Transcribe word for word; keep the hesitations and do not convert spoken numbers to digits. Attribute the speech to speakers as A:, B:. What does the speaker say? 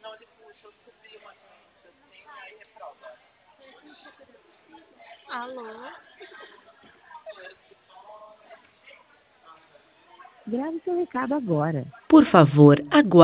A: Alô?
B: Grave seu recado agora.
C: Por favor, aguarde.